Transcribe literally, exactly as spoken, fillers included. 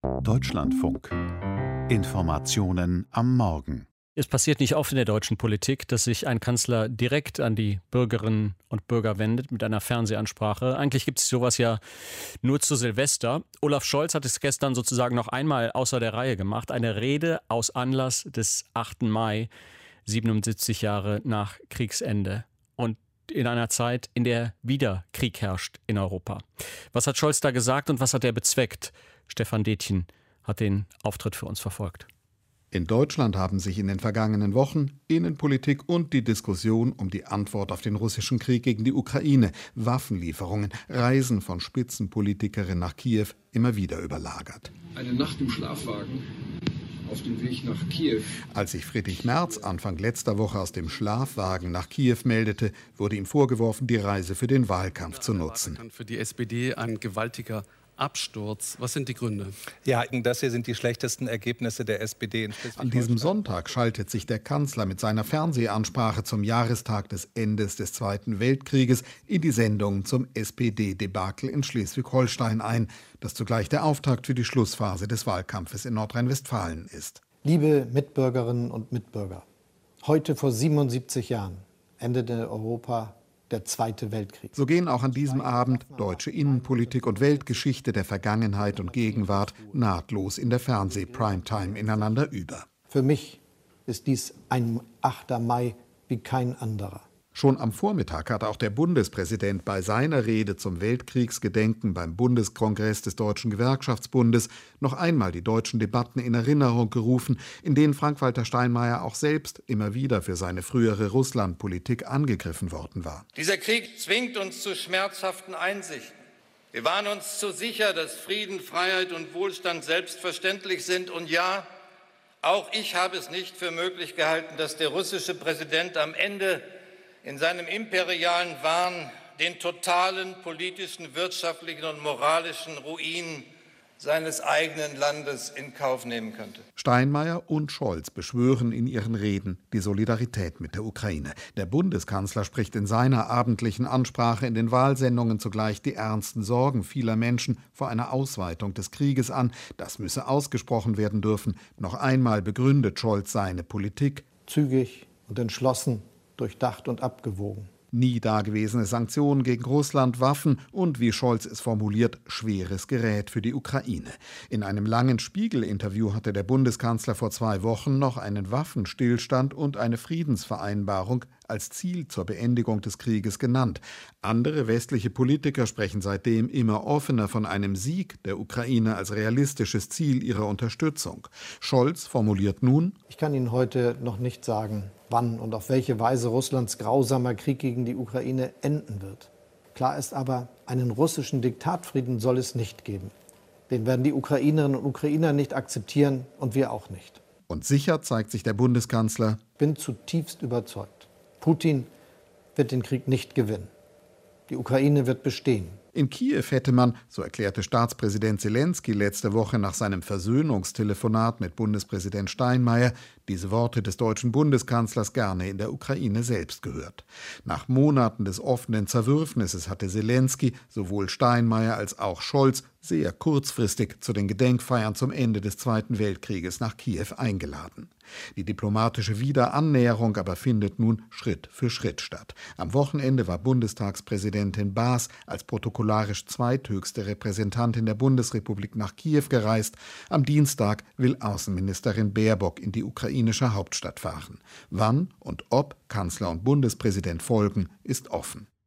Deutschlandfunk. Informationen am Morgen. Es passiert nicht oft in der deutschen Politik, dass sich ein Kanzler direkt an die Bürgerinnen und Bürger wendet mit einer Fernsehansprache. Eigentlich gibt es sowas ja nur zu Silvester. Olaf Scholz hat es gestern sozusagen noch einmal außer der Reihe gemacht. Eine Rede aus Anlass des achten Mai, siebenundsiebzig Jahre nach Kriegsende. Und in einer Zeit, in der wieder Krieg herrscht in Europa. Was hat Scholz da gesagt und was hat er bezweckt? Stefan Detjen hat den Auftritt für uns verfolgt. In Deutschland haben sich in den vergangenen Wochen Innenpolitik und die Diskussion um die Antwort auf den russischen Krieg gegen die Ukraine, Waffenlieferungen, Reisen von Spitzenpolitikerinnen nach Kiew immer wieder überlagert. Eine Nacht im Schlafwagen auf dem Weg nach Kiew. Als sich Friedrich Merz Anfang letzter Woche aus dem Schlafwagen nach Kiew meldete, wurde ihm vorgeworfen, die Reise für den Wahlkampf zu nutzen. Für die S P D ein gewaltiger Absturz. Was sind die Gründe? Ja, das hier sind die schlechtesten Ergebnisse der S P D in Schleswig-Holstein. An diesem Sonntag schaltet sich der Kanzler mit seiner Fernsehansprache zum Jahrestag des Endes des Zweiten Weltkrieges in die Sendung zum S P D-Debakel in Schleswig-Holstein ein, das zugleich der Auftakt für die Schlussphase des Wahlkampfes in Nordrhein-Westfalen ist. Liebe Mitbürgerinnen und Mitbürger, heute vor siebenundsiebzig Jahren endete Europa der Zweite Weltkrieg. So gehen auch an diesem Abend deutsche Innenpolitik und Weltgeschichte der Vergangenheit und Gegenwart nahtlos in der Fernseh-Primetime ineinander über. Für mich ist dies ein achter Mai wie kein anderer. Schon am Vormittag hat auch der Bundespräsident bei seiner Rede zum Weltkriegsgedenken beim Bundeskongress des Deutschen Gewerkschaftsbundes noch einmal die deutschen Debatten in Erinnerung gerufen, in denen Frank-Walter Steinmeier auch selbst immer wieder für seine frühere Russlandpolitik angegriffen worden war. Dieser Krieg zwingt uns zu schmerzhaften Einsichten. Wir waren uns zu sicher, dass Frieden, Freiheit und Wohlstand selbstverständlich sind. Und ja, auch ich habe es nicht für möglich gehalten, dass der russische Präsident am Ende in seinem imperialen Wahn den totalen politischen, wirtschaftlichen und moralischen Ruin seines eigenen Landes in Kauf nehmen könnte. Steinmeier und Scholz beschwören in ihren Reden die Solidarität mit der Ukraine. Der Bundeskanzler spricht in seiner abendlichen Ansprache in den Wahlsendungen zugleich die ernsten Sorgen vieler Menschen vor einer Ausweitung des Krieges an. Das müsse ausgesprochen werden dürfen. Noch einmal begründet Scholz seine Politik. Zügig und entschlossen, durchdacht und abgewogen. Nie dagewesene Sanktionen gegen Russland, Waffen und, wie Scholz es formuliert, schweres Gerät für die Ukraine. In einem langen Spiegel-Interview hatte der Bundeskanzler vor zwei Wochen noch einen Waffenstillstand und eine Friedensvereinbarung als Ziel zur Beendigung des Krieges genannt. Andere westliche Politiker sprechen seitdem immer offener von einem Sieg der Ukraine als realistisches Ziel ihrer Unterstützung. Scholz formuliert nun: Ich kann Ihnen heute noch nicht sagen, wann und auf welche Weise Russlands grausamer Krieg gegen die Ukraine enden wird. Klar ist aber, einen russischen Diktatfrieden soll es nicht geben. Den werden die Ukrainerinnen und Ukrainer nicht akzeptieren und wir auch nicht. Und sicher zeigt sich der Bundeskanzler: Ich bin zutiefst überzeugt. Putin wird den Krieg nicht gewinnen. Die Ukraine wird bestehen. In Kiew hätte man, so erklärte Staatspräsident Selenskyj letzte Woche nach seinem Versöhnungstelefonat mit Bundespräsident Steinmeier, diese Worte des deutschen Bundeskanzlers gerne in der Ukraine selbst gehört. Nach Monaten des offenen Zerwürfnisses hatte Selenskyj sowohl Steinmeier als auch Scholz sehr kurzfristig zu den Gedenkfeiern zum Ende des Zweiten Weltkrieges nach Kiew eingeladen. Die diplomatische Wiederannäherung aber findet nun Schritt für Schritt statt. Am Wochenende war Bundestagspräsidentin Baas als protokollarisch zweithöchste Repräsentantin der Bundesrepublik nach Kiew gereist. Am Dienstag will Außenministerin Baerbock in die ukrainische Hauptstadt fahren. Wann und ob Kanzler und Bundespräsident folgen, ist offen.